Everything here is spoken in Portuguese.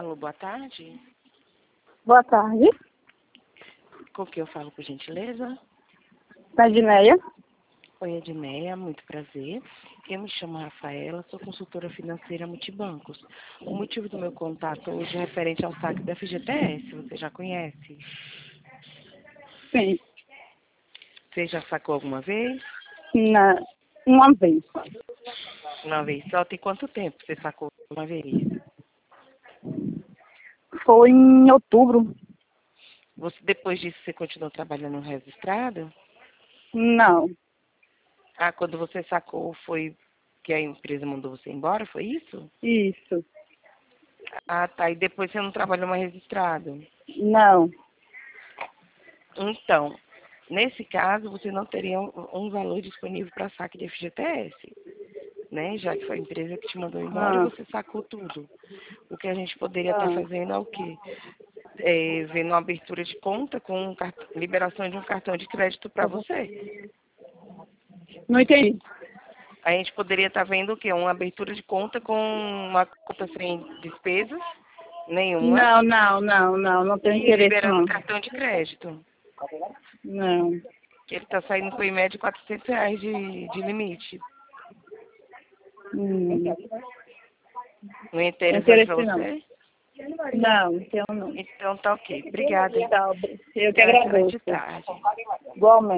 Alô, boa tarde. Boa tarde. Com que eu falo, por gentileza? Da Edneia. Oi, Edneia, muito prazer. Eu me chamo Rafaela, sou consultora financeira multibancos. O motivo do meu contato hoje é referente ao saque da FGTS, você já conhece? Sim. Você já sacou alguma vez? Uma vez. Uma vez só? Tem quanto tempo você sacou uma vez? Foi em outubro. Depois disso, você continuou trabalhando registrado? Não. Ah, quando você sacou foi que a empresa mandou você embora, foi isso? Isso. Ah, tá. E depois você não trabalhou mais registrado? Não. Então, nesse caso, você não teria um valor disponível para saque de FGTS, né? Já que foi a empresa que te mandou embora e Ah. você sacou tudo. O que a gente poderia estar fazendo é o quê? Vendo uma abertura de conta com liberação de um cartão de crédito para você. Não entendi. A gente poderia estar vendo o quê? Uma abertura de conta com uma conta sem despesas nenhuma Não tenho e interesse, liberando não. um cartão de crédito. Não. Ele está saindo por em média R$ 400 de limite. Não é Tem interessante para interesse, não. você? Não, então não. Então tá ok. Obrigada. Tá, eu que Tenha uma excelente agradeço. tarde. Igualmente.